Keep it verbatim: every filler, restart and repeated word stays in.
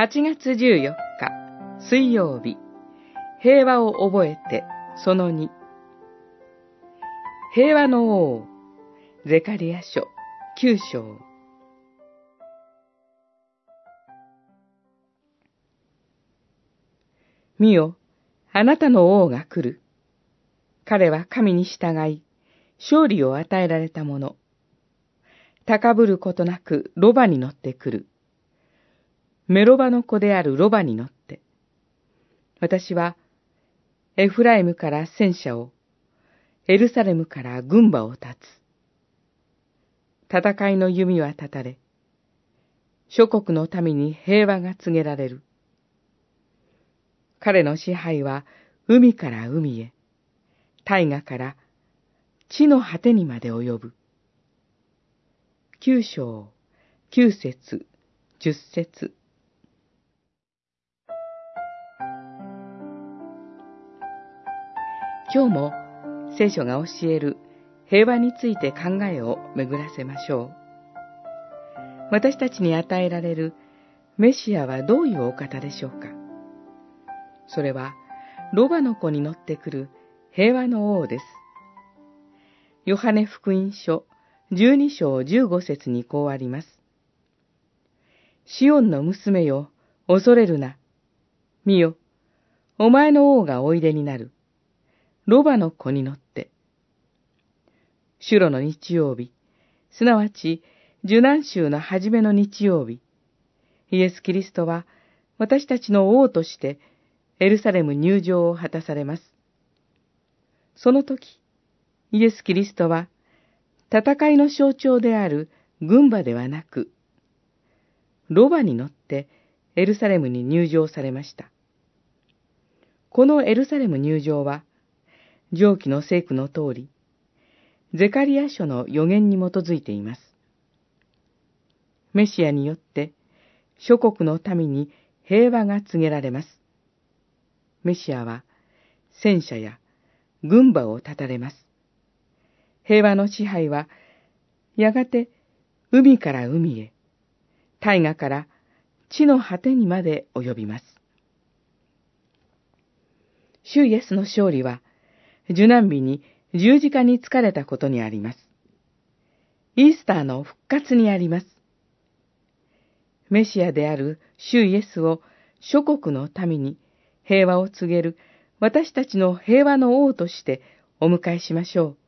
はちがつじゅうよっか水曜日、平和を覚えてそのに。平和の王、ゼカリヤ書きゅう章。見よ、あなたの王が来る。彼は神に従い、勝利を与えられたもの。高ぶることなくロバに乗って来る。メロバの子であるロバに乗って。私は、エフライムから戦車を、エルサレムから軍馬を立つ。戦いの弓は立たれ、諸国の民に平和が告げられる。彼の支配は海から海へ、大河から地の果てにまで及ぶ。九章、九節、十節。今日も聖書が教える平和について考えを巡らせましょう。私たちに与えられるメシアはどういうお方でしょうか。それはロバの子に乗ってくる平和の王です。ヨハネ福音書じゅうに章じゅうご節にこうあります。シオンの娘よ、恐れるな。見よ、お前の王がおいでになる。ロバの子に乗って。主路の日曜日、すなわち受難週の初めの日曜日、イエス・キリストは私たちの王としてエルサレム入場を果たされます。その時、イエス・キリストは戦いの象徴である軍馬ではなく、ロバに乗ってエルサレムに入場されました。このエルサレム入場は、上記の聖句の通り、ゼカリヤ書の予言に基づいています。メシアによって、諸国の民に平和が告げられます。メシアは、戦車や軍馬を立たれます。平和の支配は、やがて海から海へ、大河から地の果てにまで及びます。主イエスの勝利は、受難日に十字架につかれたことにあります。イースターの復活にあります。メシアである主イエスを諸国の民に平和を告げる私たちの平和の王としてお迎えしましょう。